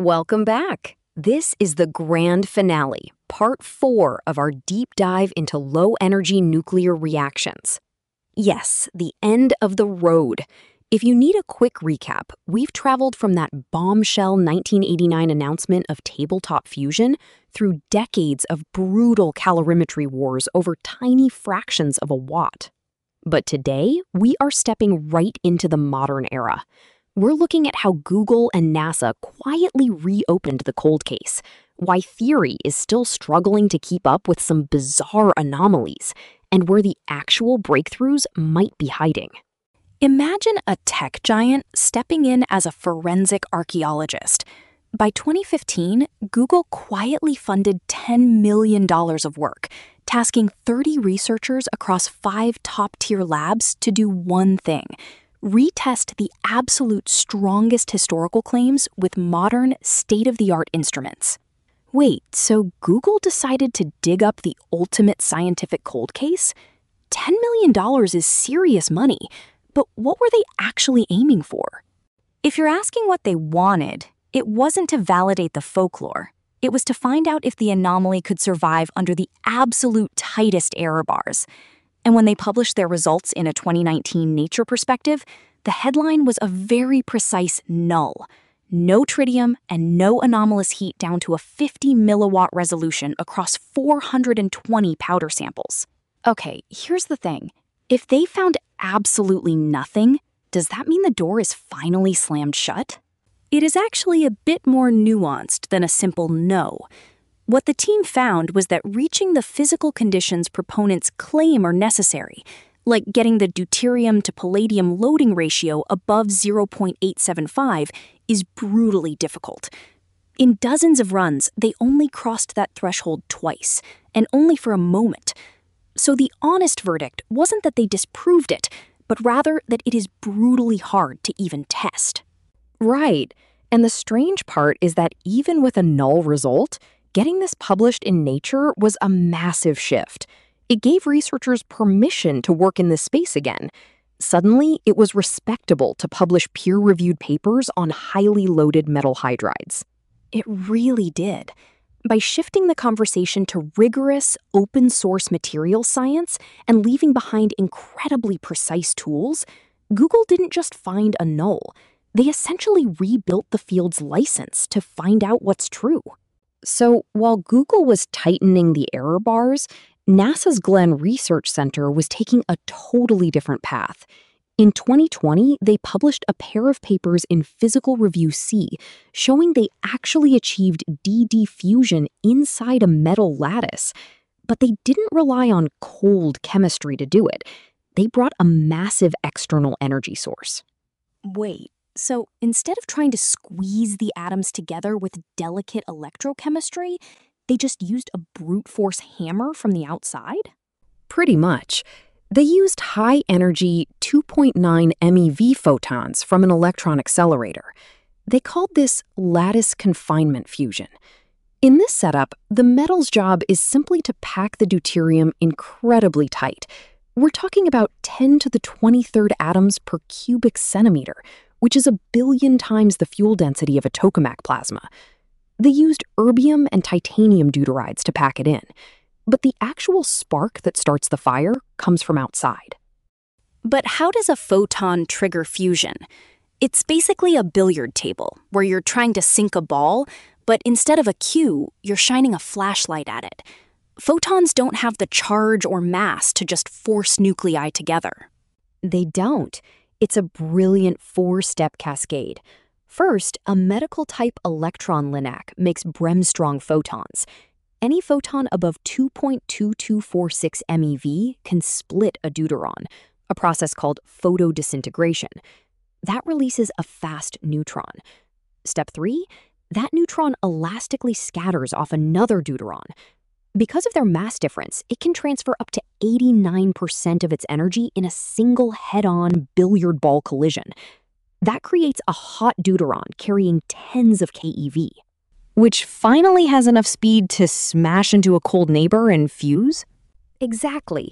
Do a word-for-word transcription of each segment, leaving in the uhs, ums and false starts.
Welcome back. This is the grand finale, part four of our deep dive into low-energy nuclear reactions. Yes, the end of the road. If you need a quick recap, we've traveled from that bombshell nineteen eighty-nine announcement of tabletop fusion through decades of brutal calorimetry wars over tiny fractions of a watt. But today, we are stepping right into the modern era. We're looking at how Google and NASA quietly reopened the cold case, why theory is still struggling to keep up with some bizarre anomalies, and where the actual breakthroughs might be hiding. Imagine a tech giant stepping in as a forensic archaeologist. By twenty fifteen, Google quietly funded ten million dollars of work, tasking thirty researchers across five top-tier labs to do one thing: retest the absolute strongest historical claims with modern, state-of-the-art instruments. Wait, so Google decided to dig up the ultimate scientific cold case? ten million dollars is serious money, but what were they actually aiming for? If you're asking what they wanted, it wasn't to validate the folklore. It was to find out if the anomaly could survive under the absolute tightest error bars. And when they published their results in a twenty nineteen Nature Perspective, the headline was a very precise null. No tritium and no anomalous heat down to a fifty milliwatt resolution across four hundred twenty powder samples. Okay, here's the thing. If they found absolutely nothing, does that mean the door is finally slammed shut? It is actually a bit more nuanced than a simple no. What the team found was that reaching the physical conditions proponents claim are necessary, like getting the deuterium to palladium loading ratio above zero point eight seven five, is brutally difficult. In dozens of runs, they only crossed that threshold twice, and only for a moment. So the honest verdict wasn't that they disproved it, but rather that it is brutally hard to even test. Right, and the strange part is that even with a null result, getting this published in Nature was a massive shift. It gave researchers permission to work in this space again. Suddenly, it was respectable to publish peer-reviewed papers on highly loaded metal hydrides. It really did. By shifting the conversation to rigorous, open-source material science and leaving behind incredibly precise tools, Google didn't just find a null. They essentially rebuilt the field's license to find out what's true. So while Google was tightening the error bars, NASA's Glenn Research Center was taking a totally different path. In twenty twenty, they published a pair of papers in Physical Review C showing they actually achieved D D fusion inside a metal lattice. But they didn't rely on cold chemistry to do it. They brought a massive external energy source. Wait. So instead of trying to squeeze the atoms together with delicate electrochemistry, they just used a brute force hammer from the outside? Pretty much. They used high-energy two point nine MeV photons from an electron accelerator. They called this lattice confinement fusion. In this setup, the metal's job is simply to pack the deuterium incredibly tight. We're talking about ten to the twenty-third atoms per cubic centimeter, which is a billion times the fuel density of a tokamak plasma. They used erbium and titanium deuterides to pack it in, but the actual spark that starts the fire comes from outside. But how does a photon trigger fusion? It's basically a billiard table where you're trying to sink a ball, but instead of a cue, you're shining a flashlight at it. Photons don't have the charge or mass to just force nuclei together. They don't. It's a brilliant four-step cascade. First, a medical-type electron linac makes Bremsstrong photons. Any photon above two point two two four six MeV can split a deuteron, a process called photodisintegration. That releases a fast neutron. Step three, that neutron elastically scatters off another deuteron. Because of their mass difference, it can transfer up to eighty-nine percent of its energy in a single head-on billiard ball collision. That creates a hot deuteron carrying tens of keV, which finally has enough speed to smash into a cold neighbor and fuse? Exactly.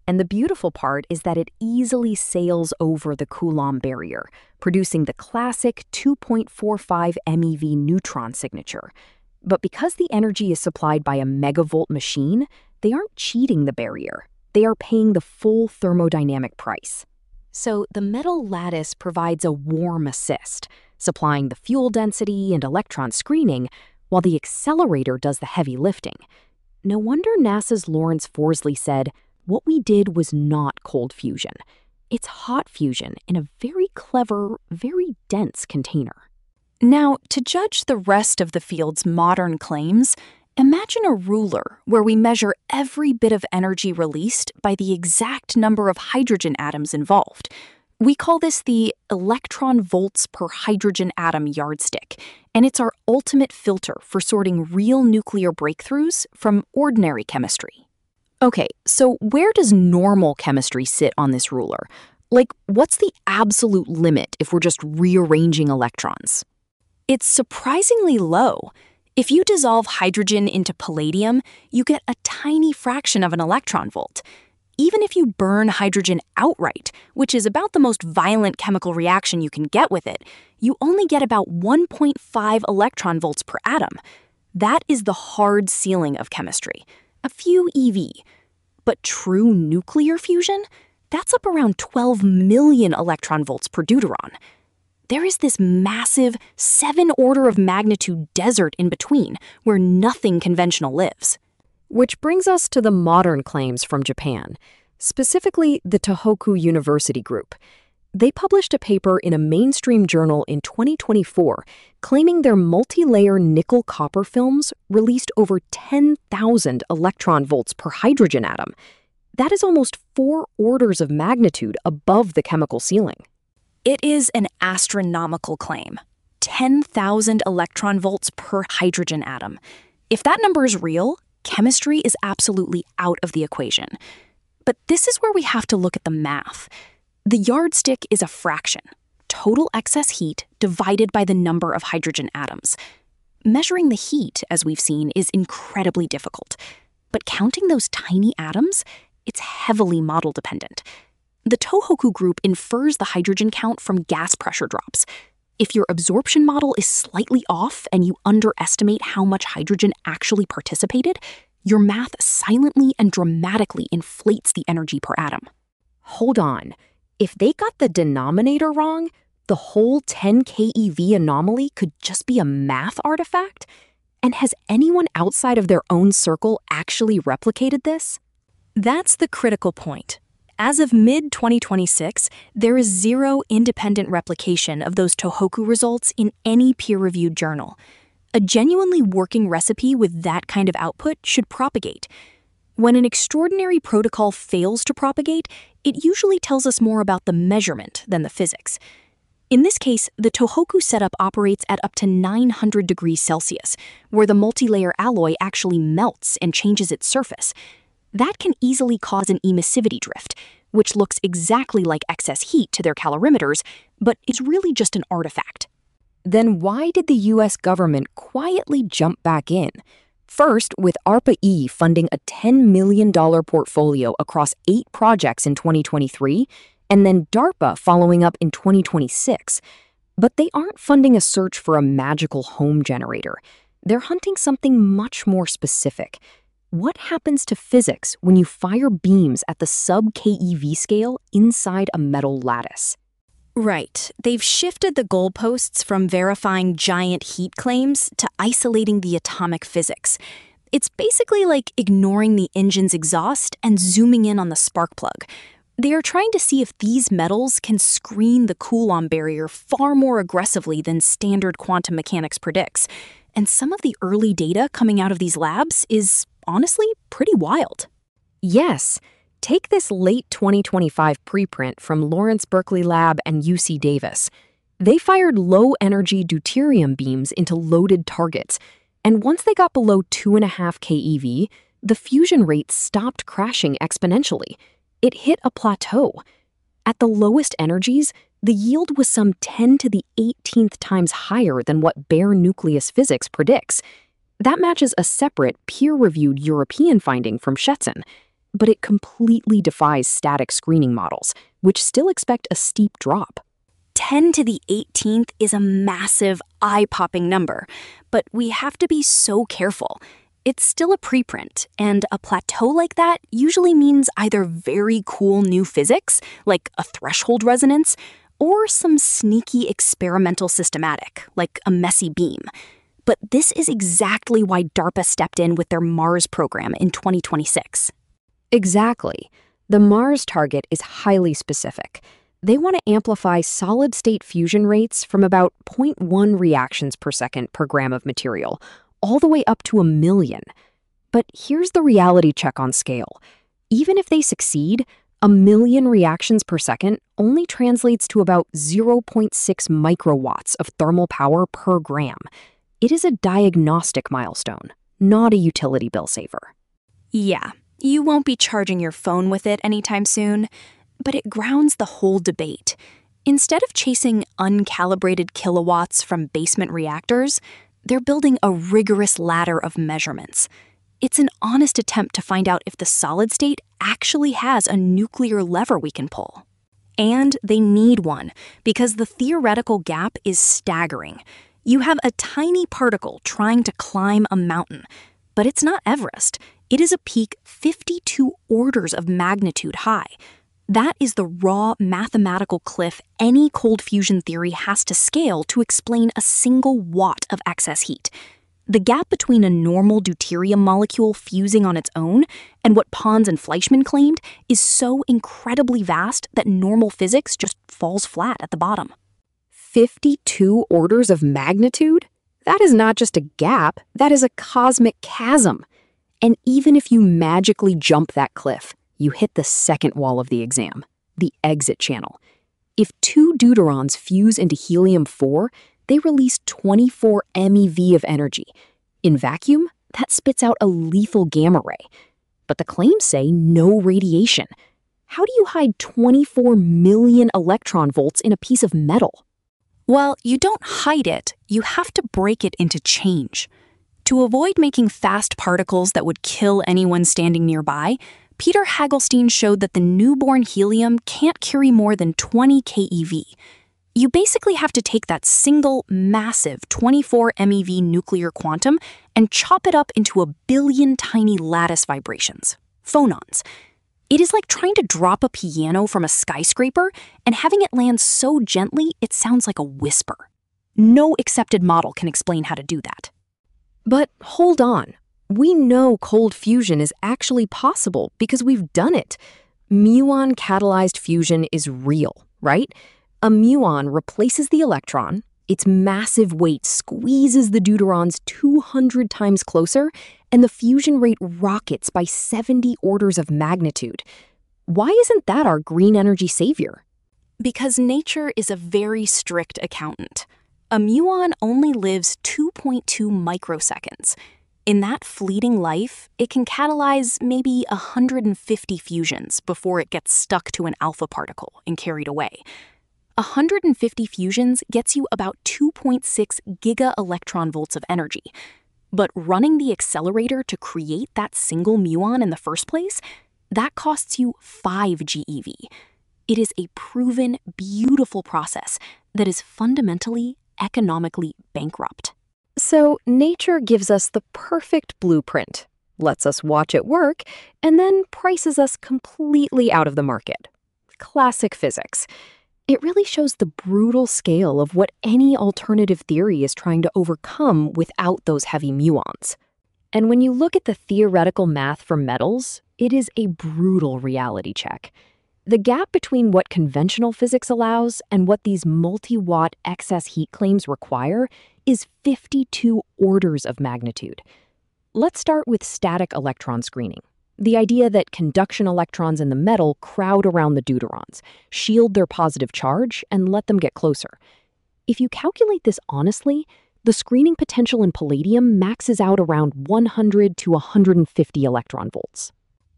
And the beautiful part is that it easily sails over the Coulomb barrier, producing the classic two point four five MeV neutron signature. But because the energy is supplied by a megavolt machine, they aren't cheating the barrier. They are paying the full thermodynamic price. So the metal lattice provides a warm assist, supplying the fuel density and electron screening, while the accelerator does the heavy lifting. No wonder NASA's Lawrence Forsley said, "What we did was not cold fusion. It's hot fusion in a very clever, very dense container." Now, to judge the rest of the field's modern claims, imagine a ruler where we measure every bit of energy released by the exact number of hydrogen atoms involved. We call this the electron volts per hydrogen atom yardstick, and it's our ultimate filter for sorting real nuclear breakthroughs from ordinary chemistry. Okay, so where does normal chemistry sit on this ruler? Like, what's the absolute limit if we're just rearranging electrons? It's surprisingly low. If you dissolve hydrogen into palladium, you get a tiny fraction of an electron volt. Even if you burn hydrogen outright, which is about the most violent chemical reaction you can get with it, you only get about one point five electron volts per atom. That is the hard ceiling of chemistry, a few E V. But true nuclear fusion? That's up around twelve million electron volts per deuteron. There is this massive seven order of magnitude desert in between where nothing conventional lives. Which brings us to the modern claims from Japan, specifically the Tohoku University Group. They published a paper in a mainstream journal in twenty twenty-four claiming their multi-layer nickel-copper films released over ten thousand electron volts per hydrogen atom. That is almost four orders of magnitude above the chemical ceiling. It is an astronomical claim. ten thousand electron volts per hydrogen atom. If that number is real, chemistry is absolutely out of the equation. But this is where we have to look at the math. The yardstick is a fraction, total excess heat divided by the number of hydrogen atoms. Measuring the heat, as we've seen, is incredibly difficult. But counting those tiny atoms, it's heavily model dependent. The Tohoku group infers the hydrogen count from gas pressure drops. If your absorption model is slightly off and you underestimate how much hydrogen actually participated, your math silently and dramatically inflates the energy per atom. Hold on. If they got the denominator wrong, the whole ten keV anomaly could just be a math artifact? And has anyone outside of their own circle actually replicated this? That's the critical point. As of mid twenty twenty-six, there is zero independent replication of those Tohoku results in any peer-reviewed journal. A genuinely working recipe with that kind of output should propagate. When an extraordinary protocol fails to propagate, it usually tells us more about the measurement than the physics. In this case, the Tohoku setup operates at up to nine hundred degrees Celsius, where the multi-layer alloy actually melts and changes its surface. That can easily cause an emissivity drift, which looks exactly like excess heat to their calorimeters, but is really just an artifact. Then why did the U S government quietly jump back in? First, with ARPA-E funding a ten million dollars portfolio across eight projects in twenty twenty-three, and then DARPA following up in twenty twenty-six. But they aren't funding a search for a magical home generator. They're hunting something much more specific. What happens to physics when you fire beams at the sub-keV scale inside a metal lattice? Right. They've shifted the goalposts from verifying giant heat claims to isolating the atomic physics. It's basically like ignoring the engine's exhaust and zooming in on the spark plug. They are trying to see if these metals can screen the Coulomb barrier far more aggressively than standard quantum mechanics predicts. And some of the early data coming out of these labs is honestly pretty wild. Yes. Take this late twenty twenty-five preprint from Lawrence Berkeley Lab and U C Davis. They fired low-energy deuterium beams into loaded targets, and once they got below two point five keV, the fusion rate stopped crashing exponentially. It hit a plateau. At the lowest energies, the yield was some ten to the eighteenth times higher than what bare nucleus physics predicts. That matches a separate, peer-reviewed European finding from Shetson. but it completely defies static screening models, which still expect a steep drop. ten to the eighteenth is a massive, eye-popping number, but we have to be so careful. It's still a preprint, and a plateau like that usually means either very cool new physics, like a threshold resonance, or some sneaky experimental systematic, like a messy beam. But this is exactly why DARPA stepped in with their MARS program in twenty twenty-six. Exactly. The MARS target is highly specific. They want to amplify solid-state fusion rates from about zero point one reactions per second per gram of material, all the way up to a million. But here's the reality check on scale. Even if they succeed, a million reactions per second only translates to about zero point six microwatts of thermal power per gram. It is a diagnostic milestone, not a utility bill saver. Yeah, you won't be charging your phone with it anytime soon, but it grounds the whole debate. Instead of chasing uncalibrated kilowatts from basement reactors, they're building a rigorous ladder of measurements. It's an honest attempt to find out if the solid state actually has a nuclear lever we can pull. And they need one, because the theoretical gap is staggering. You have a tiny particle trying to climb a mountain, but it's not Everest. It is a peak fifty-two orders of magnitude high. That is the raw mathematical cliff any cold fusion theory has to scale to explain a single watt of excess heat. The gap between a normal deuterium molecule fusing on its own and what Pons and Fleischmann claimed is so incredibly vast that normal physics just falls flat at the bottom. fifty-two orders of magnitude? That is not just a gap, that is a cosmic chasm. And even if you magically jump that cliff, you hit the second wall of the exam, the exit channel. If two deuterons fuse into helium four, they release twenty-four MeV of energy. In vacuum, that spits out a lethal gamma ray. But the claims say no radiation. How do you hide twenty-four million electron volts in a piece of metal? Well, you don't hide it, you have to break it into change. To avoid making fast particles that would kill anyone standing nearby, Peter Hagelstein showed that the newborn helium can't carry more than twenty keV. You basically have to take that single, massive twenty-four MeV nuclear quantum and chop it up into a billion tiny lattice vibrations, phonons. It is like trying to drop a piano from a skyscraper and having it land so gently it sounds like a whisper. No accepted model can explain how to do that. But hold on. We know cold fusion is actually possible because we've done it. Muon-catalyzed fusion is real, right? A muon replaces the electron, its massive weight squeezes the deuterons two hundred times closer, and the fusion rate rockets by seventy orders of magnitude. Why isn't that our green energy savior? Because nature is a very strict accountant. A muon only lives two point two microseconds. In that fleeting life, it can catalyze maybe one hundred fifty fusions before it gets stuck to an alpha particle and carried away. one hundred fifty fusions gets you about two point six giga-electron volts of energy. But running the accelerator to create that single muon in the first place, that costs you five GeV. It is a proven, beautiful process that is fundamentally, economically bankrupt. So nature gives us the perfect blueprint, lets us watch it work, and then prices us completely out of the market. Classic physics. It really shows the brutal scale of what any alternative theory is trying to overcome without those heavy muons. And when you look at the theoretical math for metals, it is a brutal reality check. The gap between what conventional physics allows and what these multi-watt excess heat claims require is fifty-two orders of magnitude. Let's start with static electron screening. The idea that conduction electrons in the metal crowd around the deuterons, shield their positive charge, and let them get closer. If you calculate this honestly, the screening potential in palladium maxes out around one hundred to one hundred fifty electron volts.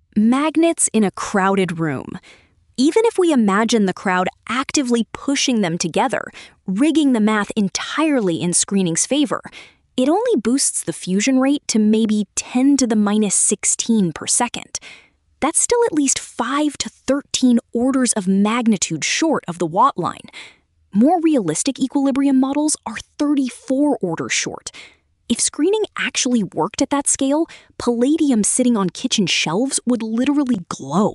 Magnets in a crowded room. Even if we imagine the crowd actively pushing them together, rigging the math entirely in screening's favor, it only boosts the fusion rate to maybe ten to the minus sixteen per second. That's still at least five to thirteen orders of magnitude short of the Watt line. More realistic equilibrium models are thirty-four orders short. If screening actually worked at that scale, palladium sitting on kitchen shelves would literally glow.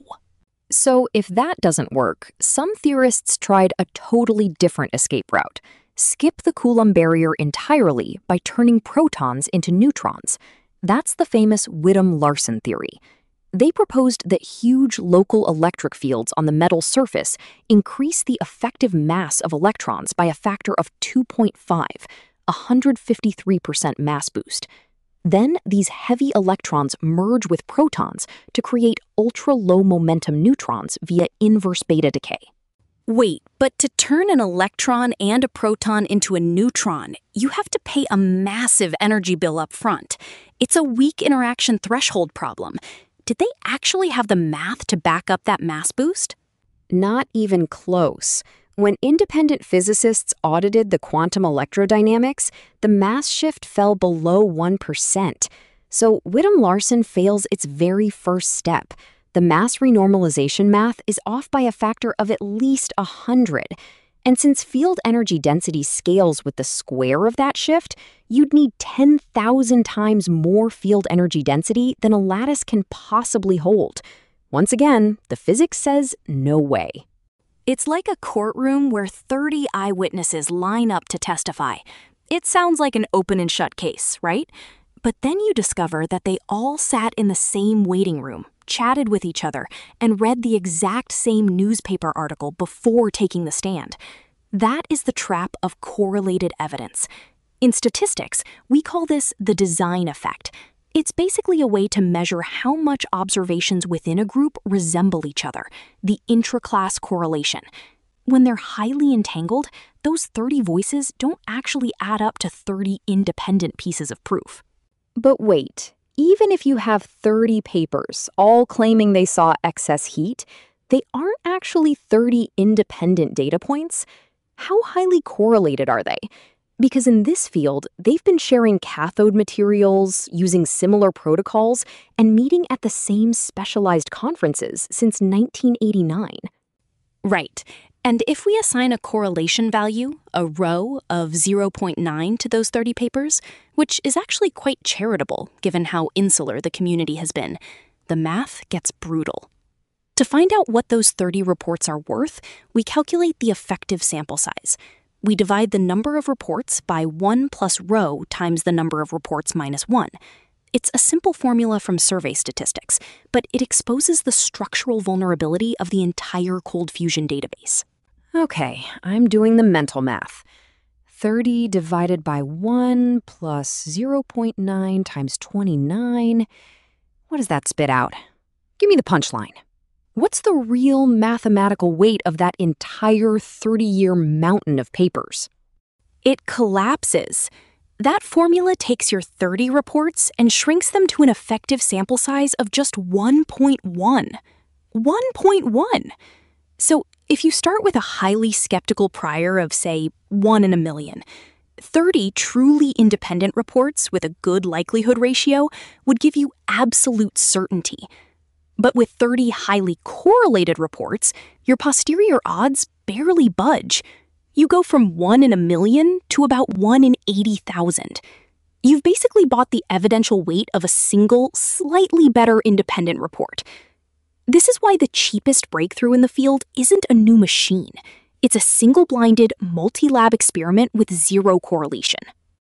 So if that doesn't work, some theorists tried a totally different escape route. Skip the Coulomb barrier entirely by turning protons into neutrons. That's the famous Witten-Larsen theory. They proposed that huge local electric fields on the metal surface increase the effective mass of electrons by a factor of two point five, a one hundred fifty-three percent mass boost. Then these heavy electrons merge with protons to create ultra-low momentum neutrons via inverse beta decay. Wait, but to turn an electron and a proton into a neutron, you have to pay a massive energy bill up front. It's a weak interaction threshold problem. Did they actually have the math to back up that mass boost? Not even close. When independent physicists audited the quantum electrodynamics, the mass shift fell below one percent. So Witten-Larsen fails its very first step. The mass renormalization math is off by a factor of at least one hundred. And since field energy density scales with the square of that shift, you'd need ten thousand times more field energy density than a lattice can possibly hold. Once again, the physics says no way. It's like a courtroom where thirty eyewitnesses line up to testify. It sounds like an open and shut case, right? But then you discover that they all sat in the same waiting room, chatted with each other, and read the exact same newspaper article before taking the stand. That is the trap of correlated evidence. In statistics, we call this the design effect. It's basically a way to measure how much observations within a group resemble each other, the intra-class correlation. When they're highly entangled, those thirty voices don't actually add up to thirty independent pieces of proof. But wait, even if you have thirty papers, all claiming they saw excess heat, they aren't actually thirty independent data points. How highly correlated are they? Because in this field, they've been sharing cathode materials, using similar protocols, and meeting at the same specialized conferences since nineteen eighty-nine. Right. And if we assign a correlation value, a rho of zero point nine to those thirty papers, which is actually quite charitable given how insular the community has been, the math gets brutal. To find out what those thirty reports are worth, we calculate the effective sample size. We divide the number of reports by one plus rho times the number of reports minus one. It's a simple formula from survey statistics, but it exposes the structural vulnerability of the entire cold fusion database. Okay, I'm doing the mental math. thirty divided by one plus zero point nine times twenty-nine. What does that spit out? Give me the punchline. What's the real mathematical weight of that entire thirty-year mountain of papers? It collapses. That formula takes your thirty reports and shrinks them to an effective sample size of just one point one. one point one! So if you start with a highly skeptical prior of, say, one in a million, thirty truly independent reports with a good likelihood ratio would give you absolute certainty. But with thirty highly correlated reports, your posterior odds barely budge. You go from one in a million to about one in eighty thousand. You've basically bought the evidential weight of a single, slightly better independent report. This is why the cheapest breakthrough in the field isn't a new machine. It's a single-blinded, multi-lab experiment with zero correlation.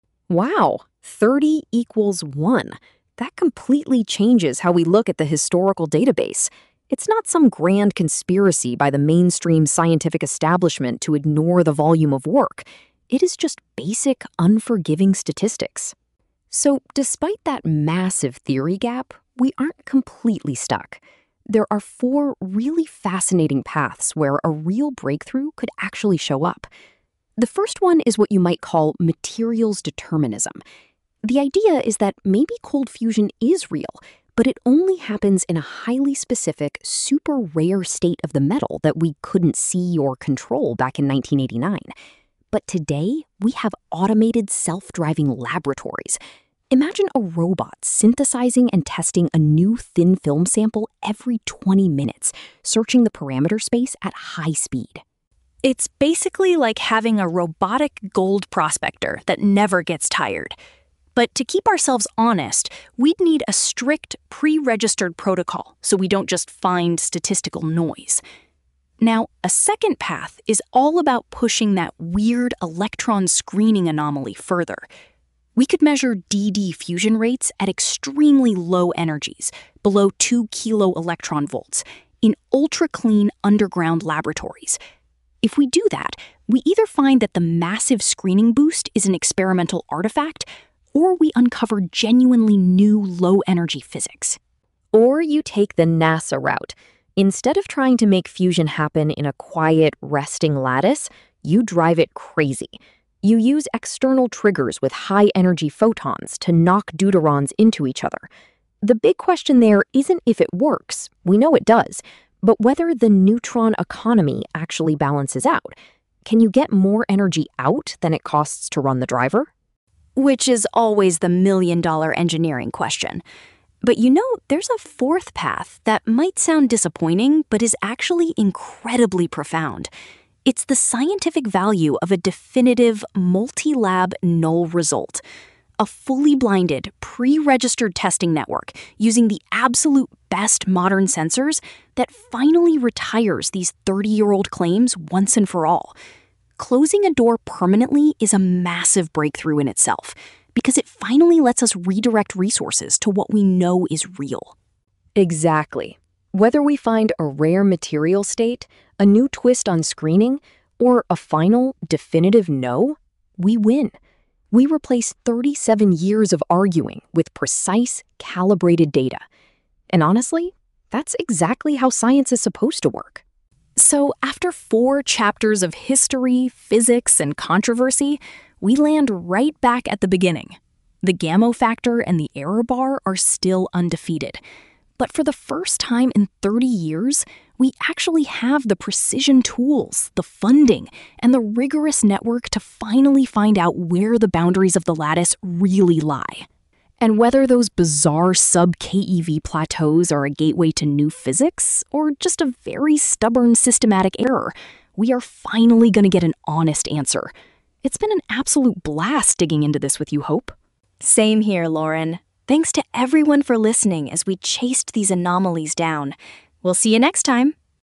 Wow, thirty equals one. That completely changes how we look at the historical database. It's not some grand conspiracy by the mainstream scientific establishment to ignore the volume of work. It is just basic, unforgiving statistics. So, despite that massive theory gap, we aren't completely stuck. There are four really fascinating paths where a real breakthrough could actually show up. The first one is what you might call materials determinism. The idea is that maybe cold fusion is real, but it only happens in a highly specific, super rare state of the metal that we couldn't see or control back in nineteen eighty-nine. But today, we have automated self-driving laboratories. Imagine a robot synthesizing and testing a new thin film sample every twenty minutes, searching the parameter space at high speed. It's basically like having a robotic gold prospector that never gets tired. But to keep ourselves honest, we'd need a strict, pre-registered protocol so we don't just find statistical noise. Now, a second path is all about pushing that weird electron screening anomaly further. We could measure D D fusion rates at extremely low energies, below two kilo electron volts, in ultra-clean underground laboratories. If we do that, we either find that the massive screening boost is an experimental artifact, or we uncover genuinely new low-energy physics. Or you take the NASA route. Instead of trying to make fusion happen in a quiet, resting lattice, you drive it crazy. You use external triggers with high-energy photons to knock deuterons into each other. The big question there isn't if it works, we know it does, but whether the neutron economy actually balances out. Can you get more energy out than it costs to run the driver? Which is always the million-dollar engineering question. But you know, there's a fourth path that might sound disappointing, but is actually incredibly profound. It's the scientific value of a definitive multi-lab null result. A fully blinded, pre-registered testing network using the absolute best modern sensors that finally retires these thirty-year-old claims once and for all. Closing a door permanently is a massive breakthrough in itself, because it finally lets us redirect resources to what we know is real. Exactly. Whether we find a rare material state, a new twist on screening, or a final, definitive no, we win. We replace thirty-seven years of arguing with precise, calibrated data. And honestly, that's exactly how science is supposed to work. So after four chapters of history, physics, and controversy, we land right back at the beginning. The Gamow factor and the error bar are still undefeated. But for the first time in thirty years, we actually have the precision tools, the funding, and the rigorous network to finally find out where the boundaries of the lattice really lie. And whether those bizarre sub-K E V plateaus are a gateway to new physics, or just a very stubborn systematic error, we are finally going to get an honest answer. It's been an absolute blast digging into this with you, Hope. Same here, Lauren. Thanks to everyone for listening as we chased these anomalies down. We'll see you next time.